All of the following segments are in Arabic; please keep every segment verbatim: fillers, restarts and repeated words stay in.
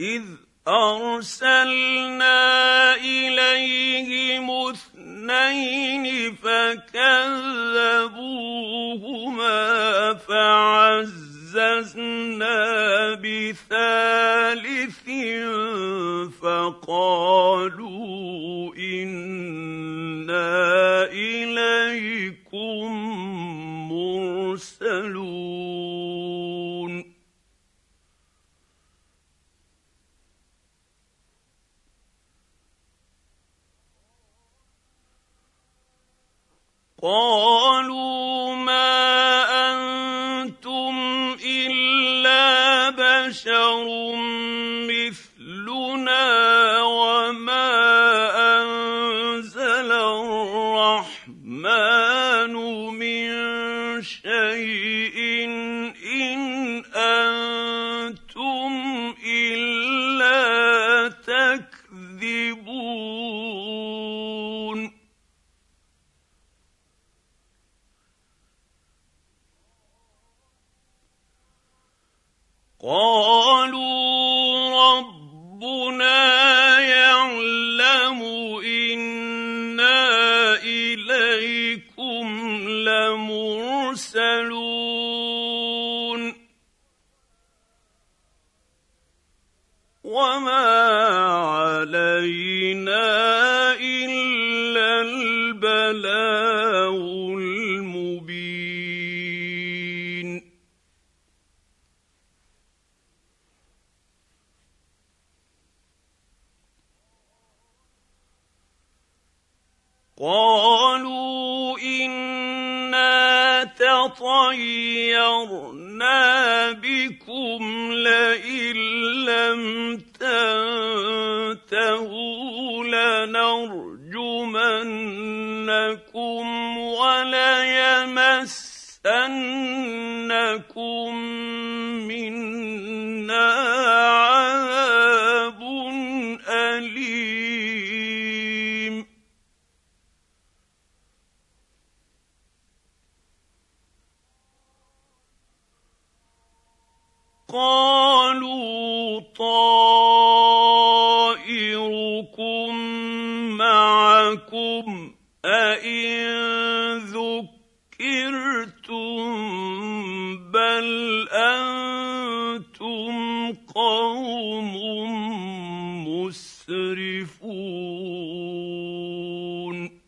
إذ أرسلنا إليهم اثنين فكذبوهما فعززنا بثالث فقالوا إنا إليكم مرسلون قالوا ما أنتم إلا بشر مثلنا وما أنزل الرحمن من شيء إن أنتم إلا تكذبون قالوا ربنا يعلم إنا إليكم لمرسلون وما علينا إلا البلاغ المبين قالوا إنا تطيرنا بكم لئن لم تنتهوا لنرجمنكم وليمسنكم منا عذاب أليم قالوا طائركم معكم أئن ذكرتم بل أنتم قوم مسرفون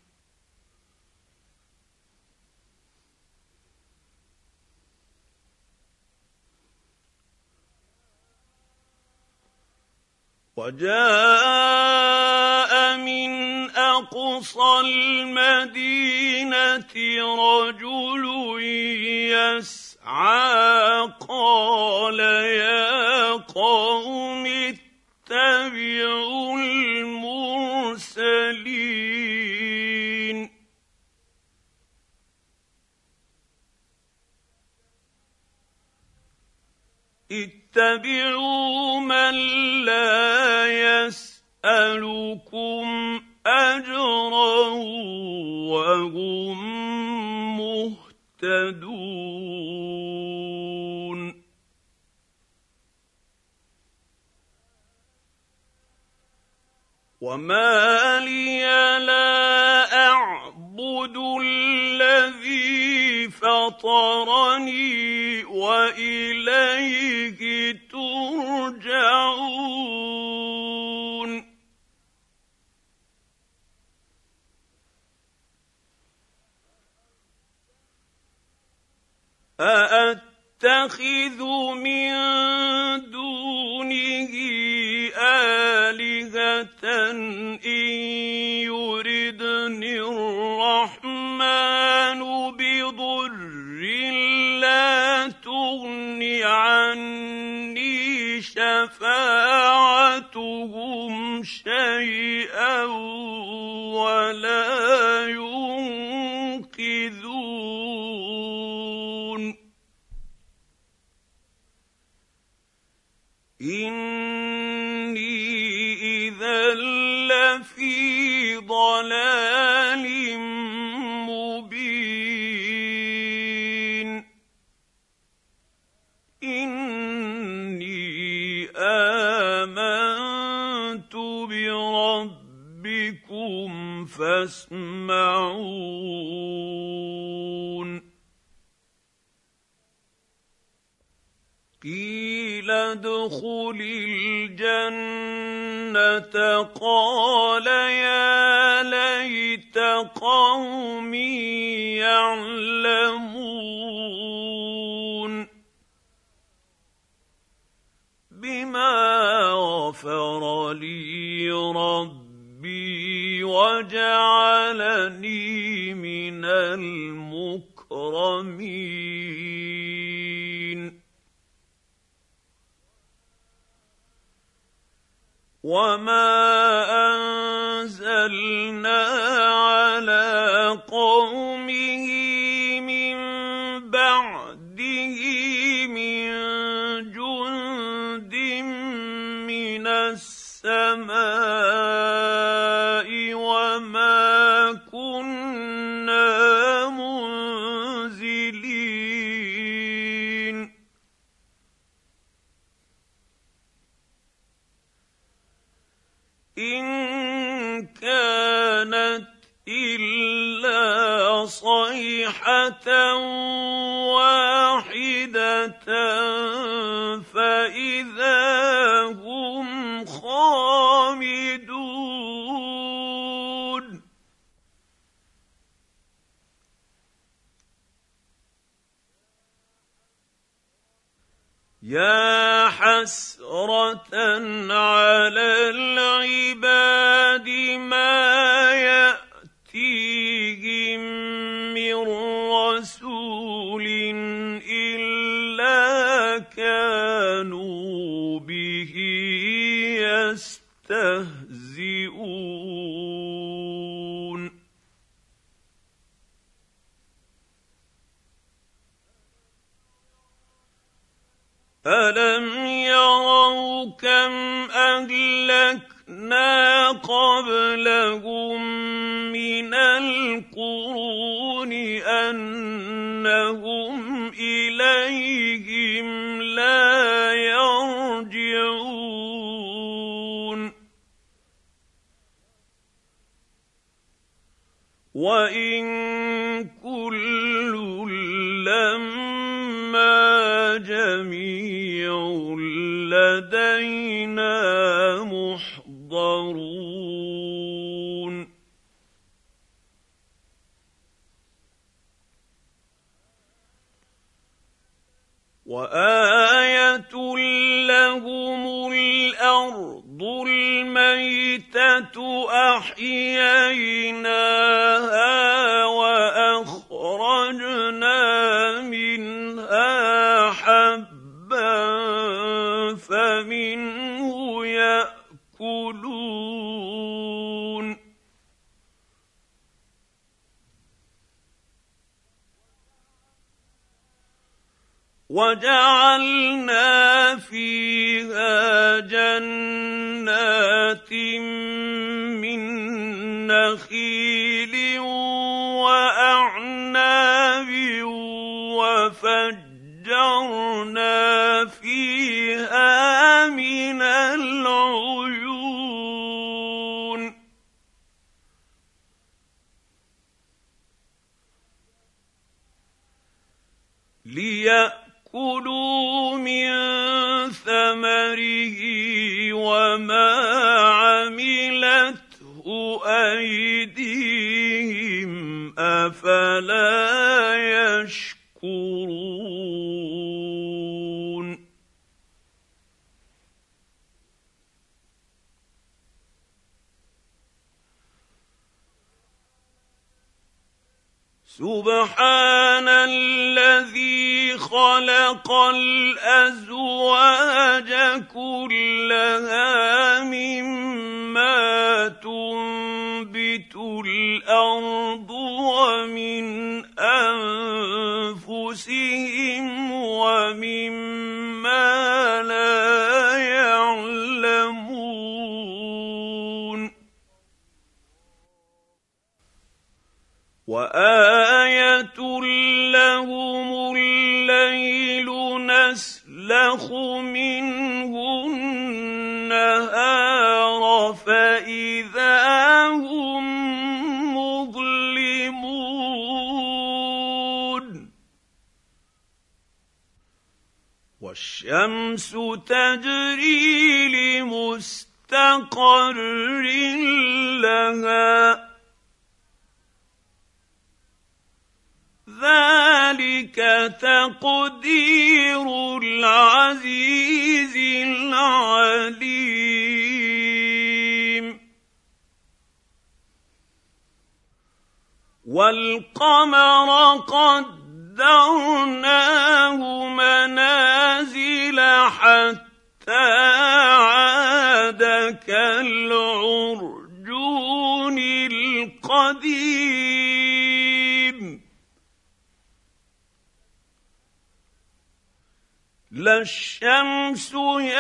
وجاء من أقصى المدينة رجل يسعى قال يا قوم اتبعوا المرسلين اتبعوا من لا يسألكم أجرا وهم مهتدون وما لي لا أعبد الذي فطرني وإليه ترجعون أأتخذ من دونه آلهة إن يردني الرحمن بضر لا تغن عني شفاعتهم شيئا ولا ينقذون إني إذا لفي ضلال يسمعون قيل ادخل الجنة قال يا ليت قومي يعلمون بما غفر لي ربي وجعلني من المكرمين وما أنزلنا على قومه من بعده من جند من السماء وما كنا منزلين إن كانت إلا صيحة واحدة فإذا هم خامدون يا حسرة على العباد ما يأتيهم من رسول إلا كانوا به يستهزئون ألم يروا كم أهلكنا قبلهم من القرون أنهم إليهم لا يرجعون وإن كل لما جميع لدينا محضرون وآية لهم الأرض الميتة أحييناها وأخرجنا منها حبا فمنه يأكلون وجعلنا فيها جنات من نخيل وأعناب وفجرنا فيها من العيون ليأكلوا من ثمره وما عملته أيديهم أفلا يشكرون سبحان الذي خلق الأزواج كلها مما تنبت الأرض ومن أنفسهم ومما لا يعلمون وآية لهم الليل نسلخ منه النهار فإذا هم والشمس تجري لمستقر لها ذلك تقدير العزيز العليم والقمر قدرناه منازل حتى عاد كالعرجون القديم لا الشمس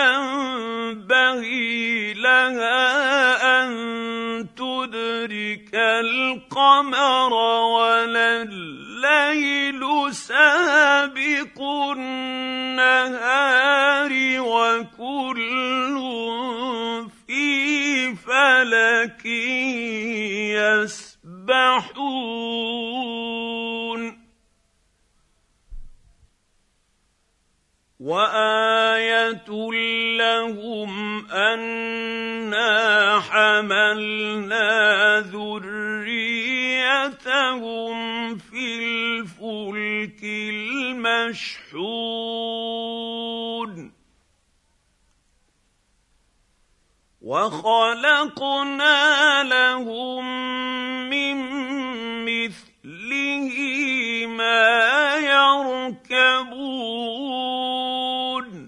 ينبغي لها أن تدرك القمر ولا الليل سابق النهار وكل في فلك يسبحون وآية لهم أنا حملنا ذريتهم في الفلك المشحون وخلقنا لهم من مثله ما يركبون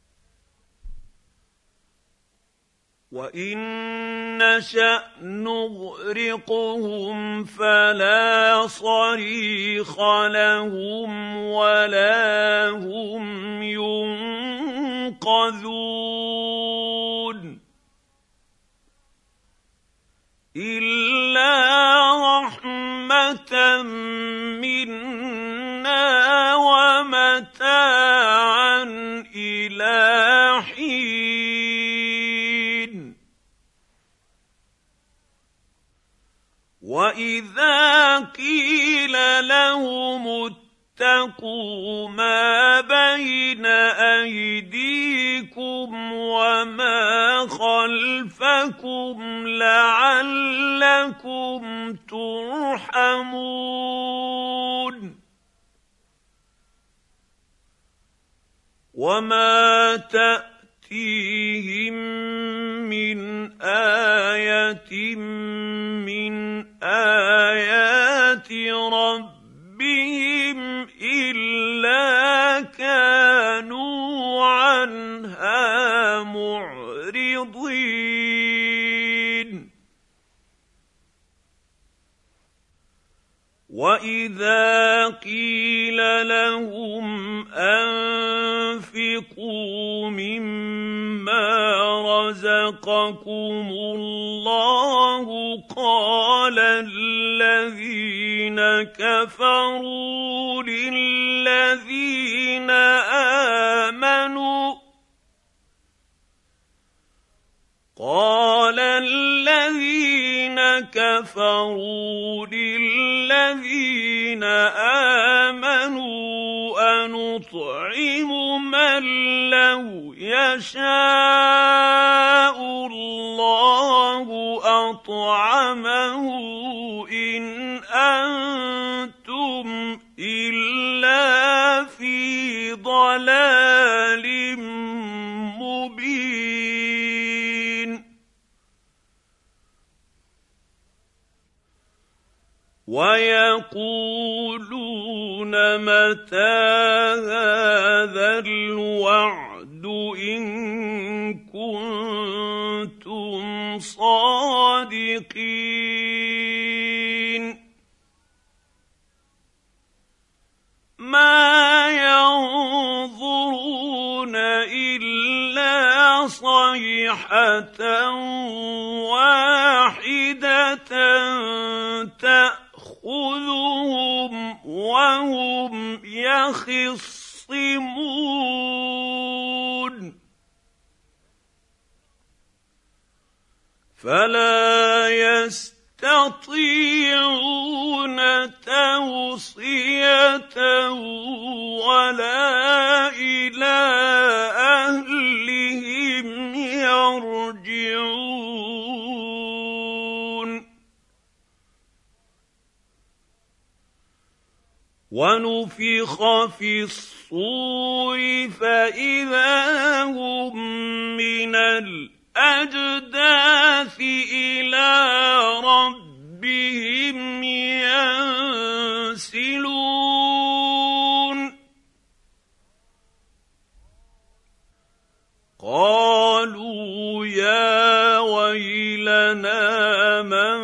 وإن نشأ نغرقهم فلا صريخ لهم ولا هم ينقذون إلا رحمة منا ومتاعا إلى حين وإذا قيل لهم اتقوا ما بين أيديكم وما خلفكم لعلكم ترحمون وما تأتيهم من آية من آيات ربهم إلا كانوا عنها معرضين وإذا قيل لهم أنفقوا مما رزقكم الله قال الذين كفروا للذين آمنوا قال الذين كفروا للذين آمنوا أنطعم من لو يشاء الله أطعمه إن أنتم إلا في ضلال مبين ويقولون متى هذا الوعد إن كنتم صادقين ما ينظرون إلا صيحة واحدة تأخذهم وهم يخصمون فلا يستطيعون توصية ولا إلى ونفخ في الصور فإذا هم من الأجداث إلى ربهم ينسلون قالوا يا ويلنا من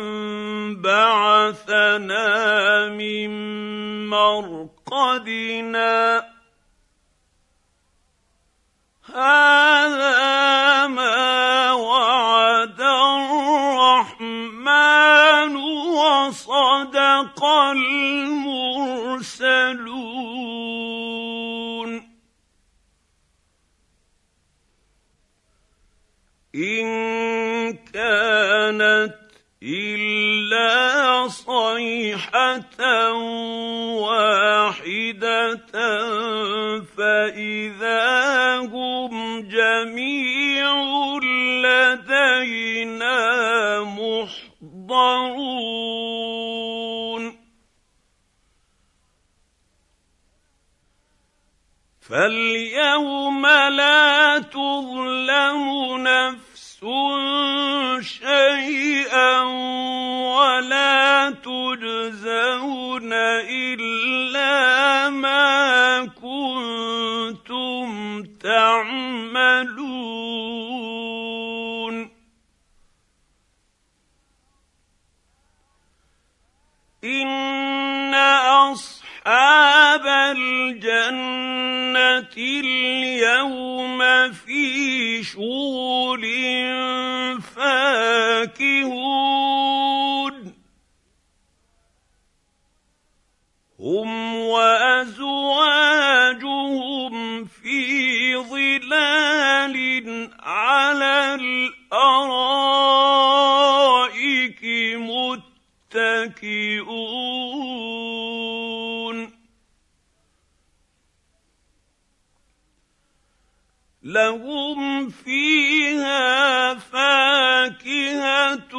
بعثنا من مرقدنا هذا ما وعد الرحمن وصدق المرسلون إن كانت إلا صيحة واحدة فإذا هم جميع لدينا محضرون فاليوم لا تظلم نفس شيئا ولا تجزون إلا ما كنتم تعملون إن أصحاب الجنة اليوم في شغل فاكهون هم وأزواجهم في ظلال على الأرائك متكئون لهم فيها فاكهة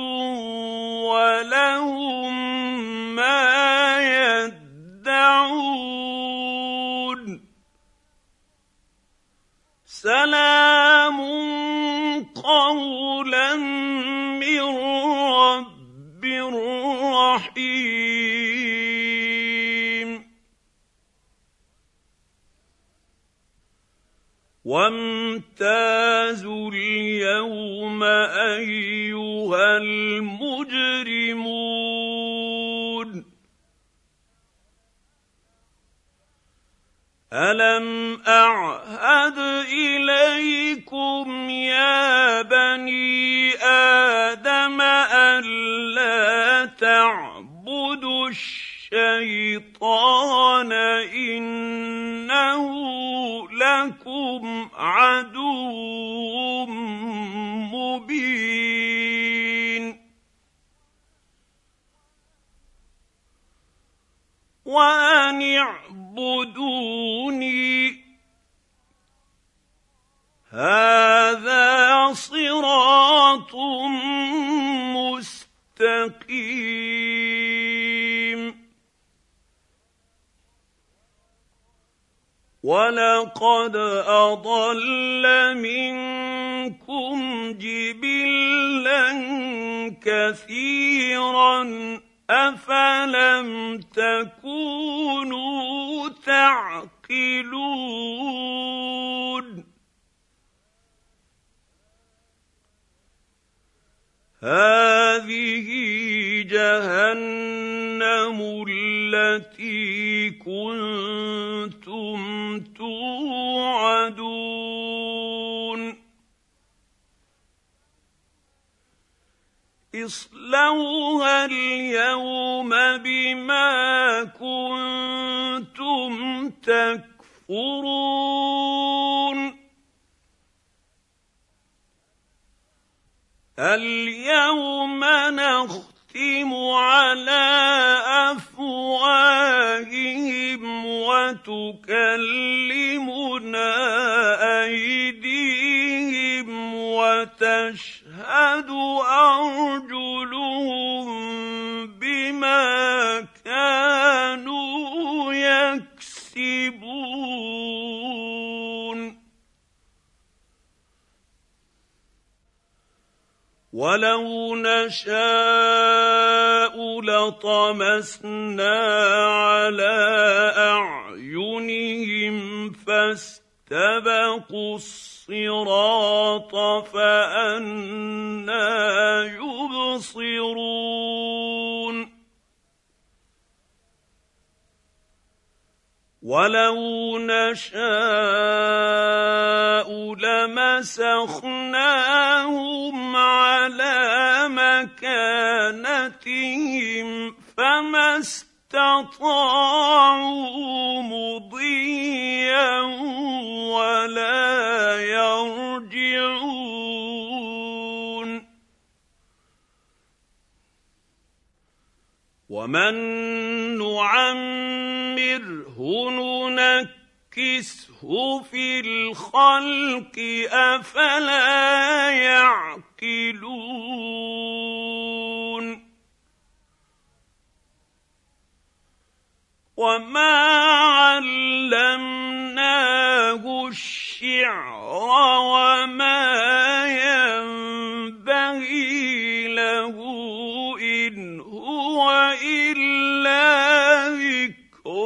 ولهم ما يدعون سلام قولا من رب رحيم وامتازوا اليوم أيها المجرمون ألم أعهد إليكم يا بني آدم ألا تعبدوا الشيطان إنه لكم عدو مبين وأن اعبدوني هذا صراط مستقيم ولقد أضل منكم جبلا كثيرا أفلم تكونوا تعقلون هذه جهنم التي كنتم توعدون اصلوها اليوم بما كنتم تكفرون اليوم نختم على أفواههم وتكلمنا أيديهم وتشهد أرجلهم بما كانوا يكسبون وَلَوْ نَشَاءُ لَطَمَسْنَا عَلَىٰ أَعْيُنِهِمْ فَاسْتَبَقُوا الصِّرَاطَ فَأَنَّىٰ يُبْصِرُونَ وَلَوْ نَشَاءُ لَمَسَخْنَاهُمْ عَلَىٰ مَكَانَتِهِمْ فَمَا اسْتَطَاعُوا مُضِيًّا وَلَا يَرْجِعُونَ وَمَن نُّعَمِّرْهُ نُنَكِّسْهُ فِي الْخَلْقِ أَفَلَا يَعْقِلُونَ وَمَا عَلَّمْنَاهُ الشِّعْرَ وَمَا يَنبَغِي لَهُ إِنْ هُوَ إِلَّا ذِكْرٌ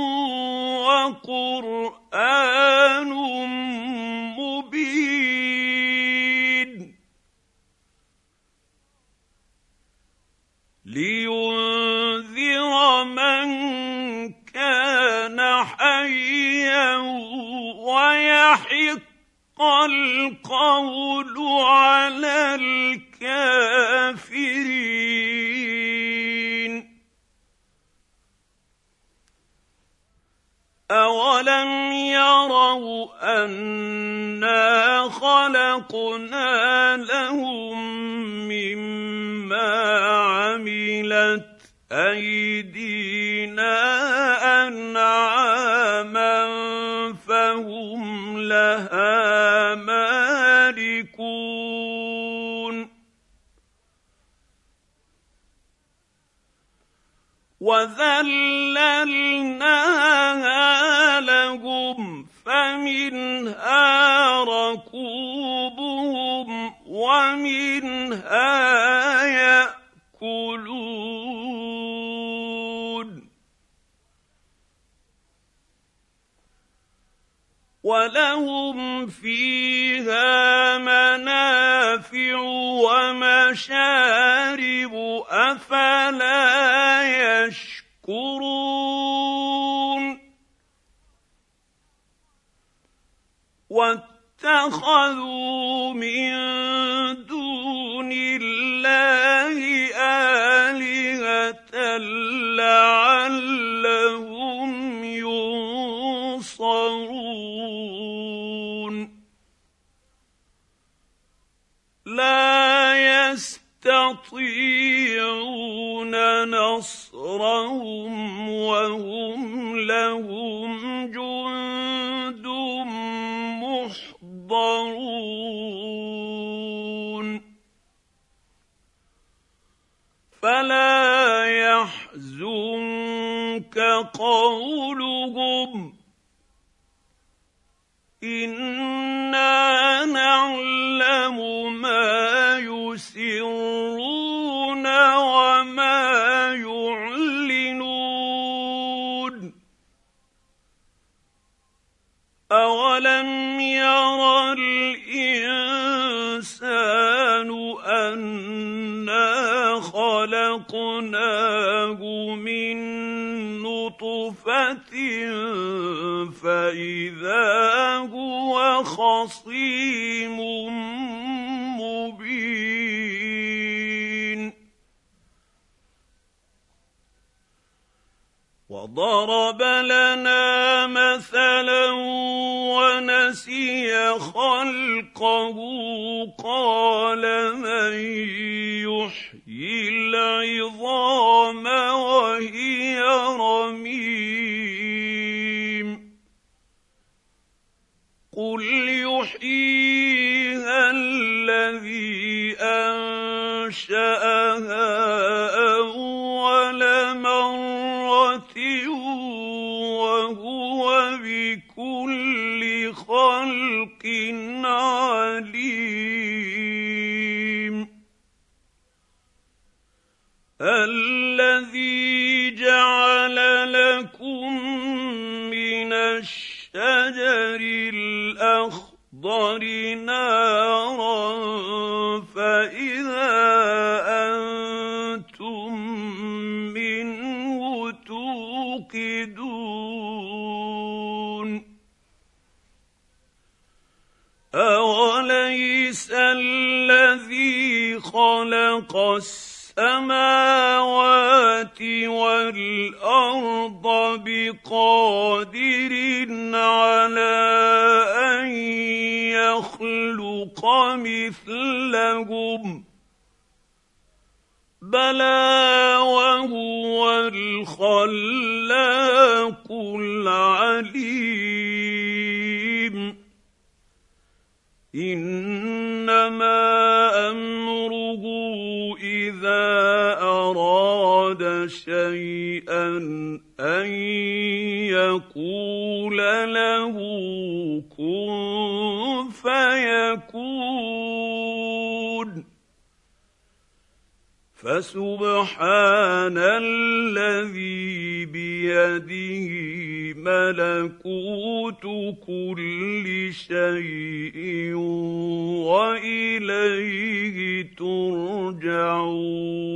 وَقُرْآنٌ مُّبِينٌ لِيُنذِرَ مَن كَانَ حَيًّا وَيَحِقَّ الْقَوْلُ عَلَى الْكَافِرِينَ أَوَلَمْ يَرَوْا أَنَّا خَلَقْنَا لَهُم مِّمَّا عَمِلَتْ أَيْدِينَا أَنْعَامًا فَهُمْ لَهَا مَالِكُونَ وَذَلَّلْنَاهَا لَهُمْ فَمِنْهَا رَكُوبُهُمْ وَمِنْهَا يَأْكُلُونَ وَلَهُمْ فِيهَا مَنَافِعُ وَمَشَارِبُ أَفَلَا يَشْكُرُونَ وَاتَّخَذُوا مِن دُونِ اللَّهِ آلِهَةً لَّعَلَّهُمْ يُنصَرُونَ لَا يَسْتَطِيعُونَ نَصْرَهُمْ وَهُمْ لَهُمْ جُندٌ مُّحْضَرُونَ فَلَا يَحْزُنكَ قَوْلُهُمْ إِنَّا نَعْلَمُ مَا يُسِرُّونَ وَمَا يُعْلِنُونَ أَوَلَمْ يَرَ الْإِنسَانُ أَنَّا خَلَقْنَاهُ مِن نُّطْفَةٍ فَإِذَا هُوَ خَصِيمٌ مُّبِينٌ وَضَرَبَ لَنَا مَثَلًا وَنَسِيَ خَلْقَهُ قَالَ مَن يُحْيِي الْعِظَامَ وَهِيَ رَمِيمٌ قُلْ يُحْيِيهَا الَّذِي أَنشَأَهَا أَوَّلَ مَرَّةٍ وَهُوَ بِكُلِّ خَلْقٍ عَلِيمٌ الذي جعل لكم من الشجر الأخضر نارا فإذا أنتم منه توقدون أوليس الذي خلق السماوات والأرض بقادر على أن يخلق مثلهم بلى وهو الخلاق العليم إنما أمره إذا أراد شيئا أن يقول له كن فيكون فسبحان الذي بيده ملكوت كل شيء وإليه ترجعون